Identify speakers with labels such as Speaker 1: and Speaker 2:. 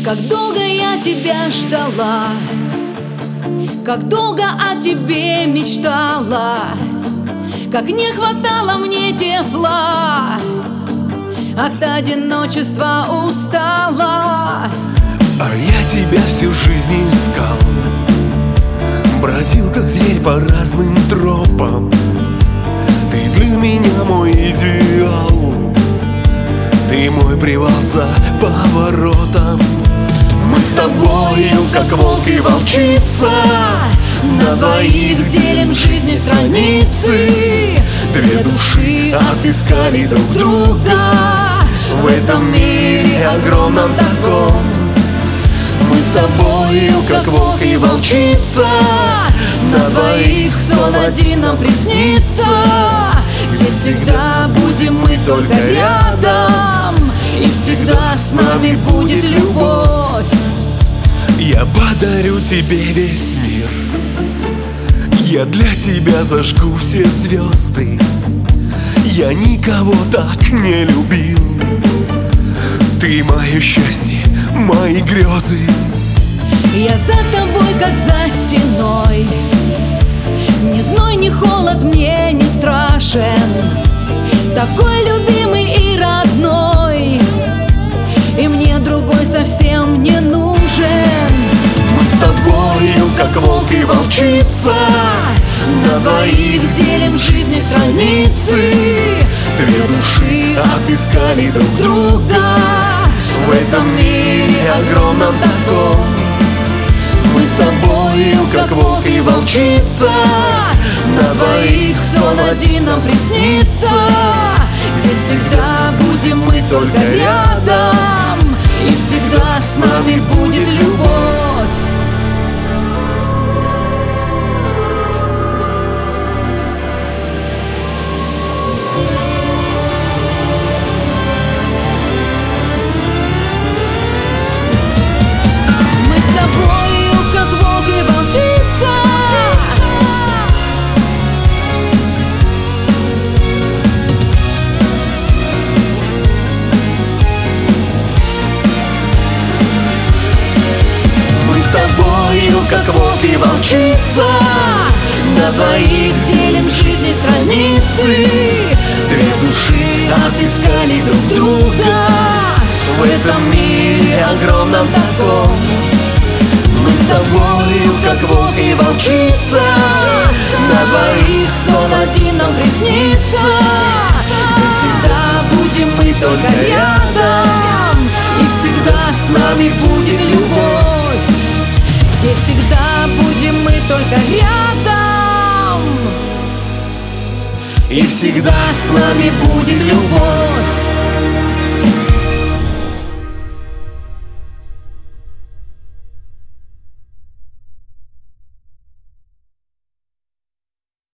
Speaker 1: Как долго я тебя ждала, как долго о тебе мечтала, как не хватало мне тепла, от одиночества устала.
Speaker 2: А я тебя всю жизнь искал, бродил как зверь по разным тропам. Ты для меня мой идеал, ты мой привал за поворотом. Мы с тобою, как волк и волчица,
Speaker 1: на двоих делим жизни страницы.
Speaker 2: две души отыскали друг друга в этом мире огромном таком. Мы с тобою, как волк и волчица,
Speaker 1: на двоих сон один нам приснится, где всегда будем мы только рядом, и всегда с нами будет любовь.
Speaker 2: Я подарю тебе весь мир, я для тебя зажгу все звезды. Я никого так не любил, ты мое счастье, мои грезы.
Speaker 1: Я за тобой, как за стеной, ни зной, ни холод мне не страшен. Такой любимый и родной, и мне другой совсем не нужен.
Speaker 2: Мы с тобою, как волк и волчица,
Speaker 1: на двоих делим жизни страницы.
Speaker 2: две души
Speaker 1: отыскали друг друга
Speaker 2: в этом мире огромном таком.
Speaker 1: Мы с тобою, как волк и волчица, на двоих сон один нам приснится, где всегда будем мы только рядом, и всегда с нами будет любовь.
Speaker 2: Как волк и волчица,
Speaker 1: на двоих делим жизни страницы.
Speaker 2: две души
Speaker 1: отыскали друг друга
Speaker 2: в этом мире огромном таком.
Speaker 1: Мы с тобою, как волк и волчица, на двоих сон один нам приснится, где всегда будем мы только рядом, и всегда с нами будет любовь. Где всегда будем мы только рядом,
Speaker 2: и всегда с нами будет любовь.